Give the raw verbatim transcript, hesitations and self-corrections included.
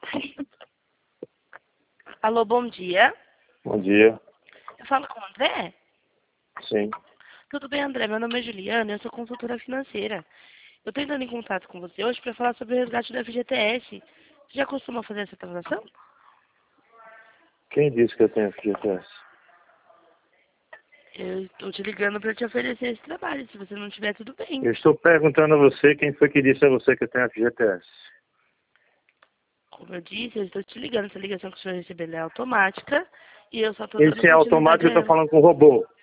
Alô, bom dia. Bom dia. Eu falo com o André? Sim. Tudo bem, André? Meu nome é Juliana, eu sou consultora financeira. Eu estou entrando em contato com você hoje para falar sobre o resgate do F G T S. Você já costuma fazer essa transação? Quem disse que eu tenho F G T S? Eu estou te ligando para te oferecer esse trabalho. Se você não tiver, tudo bem. Eu estou perguntando a você quem foi que disse a você que eu tenho F G T S. Como eu disse, eu estou te ligando. Essa ligação que o senhor recebeu é automática e eu só estou E dando se é automático, continuidade eu a estou ela. falando com o robô.